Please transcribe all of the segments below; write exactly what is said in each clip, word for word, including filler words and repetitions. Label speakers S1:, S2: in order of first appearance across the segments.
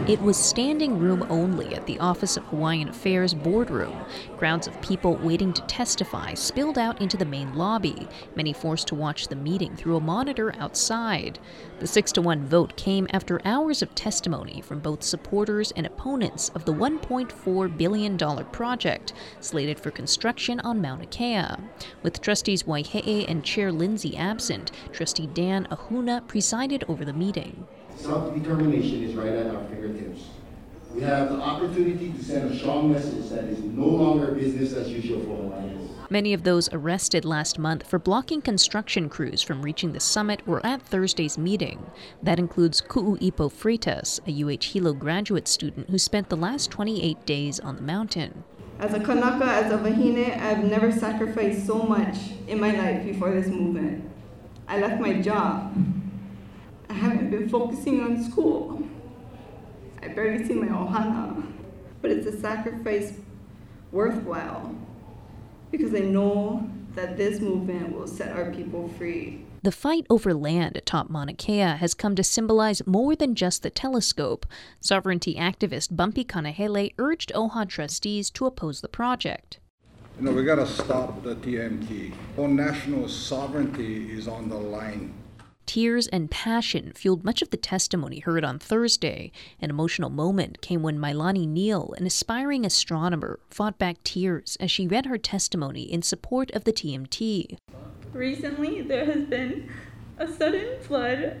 S1: It was standing room only at the Office of Hawaiian Affairs boardroom. Crowds of people waiting to testify spilled out into the main lobby, many forced to watch the meeting through a monitor outside. The six to one vote came after hours of testimony from both supporters and opponents of the one point four billion dollars project slated for construction on Mauna Kea. With Trustees Waihe'e and Chair Lindsay absent, Trustee Dan Ahuna presided over the meeting.
S2: Self-determination is right at our fingertips. We have the opportunity to send a strong message that is no longer business as usual for Hawaiians.
S1: Many of those arrested last month for blocking construction crews from reaching the summit were at Thursday's meeting. That includes Ku'uipo Freitas, a U H Hilo graduate student who spent the last twenty-eight days on the mountain.
S3: As a Kanaka, as a Wahine, I've never sacrificed so much in my life before this movement. I left my job. I haven't been focusing on school. I barely see my ohana, but it's a sacrifice worthwhile because I know that this movement will set our people free.
S1: The fight over land atop Mauna Kea has come to symbolize more than just the telescope. Sovereignty activist Bumpy Kanahele urged O H A trustees to oppose the project.
S4: You know, we got to stop the T M T. Our national sovereignty is on the line.
S1: Tears and passion fueled much of the testimony heard on Thursday. An emotional moment came when Mailani Neal, an aspiring astronomer, fought back tears as she read her testimony in support of the T M T.
S5: Recently, there has been a sudden flood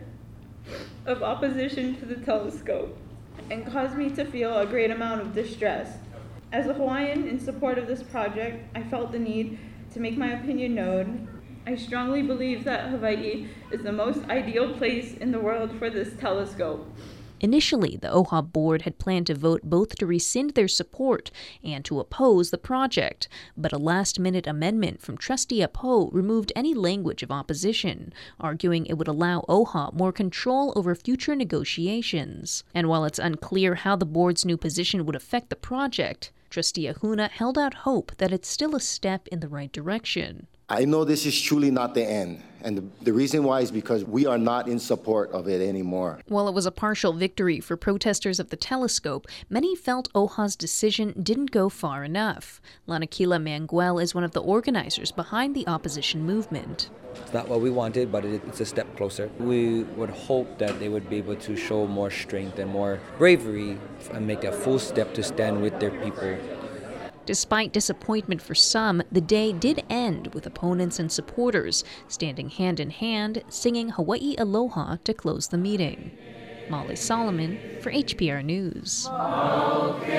S5: of opposition to the telescope and caused me to feel a great amount of distress. As a Hawaiian in support of this project, I felt the need to make my opinion known. I strongly believe that Hawaii is the most ideal place in the world for this telescope.
S1: Initially, the O H A board had planned to vote both to rescind their support and to oppose the project, but a last-minute amendment from Trustee Apo removed any language of opposition, arguing it would allow O H A more control over future negotiations. And while it's unclear how the board's new position would affect the project, Trustee Ahuna held out hope that it's still a step in the right direction.
S2: I know this is truly not the end, and the, the reason why is because we are not in support of it anymore.
S1: While it was a partial victory for protesters of the telescope, many felt O H A's decision didn't go far enough. Lanakila Manguel is one of the organizers behind the opposition movement.
S6: It's not what we wanted, but it, it's a step closer. We would hope that they would be able to show more strength and more bravery and make a full step to stand with their people.
S1: Despite disappointment for some, the day did end with opponents and supporters standing hand in hand, singing Hawaii Aloha to close the meeting. Molly Solomon for H P R News. Okay.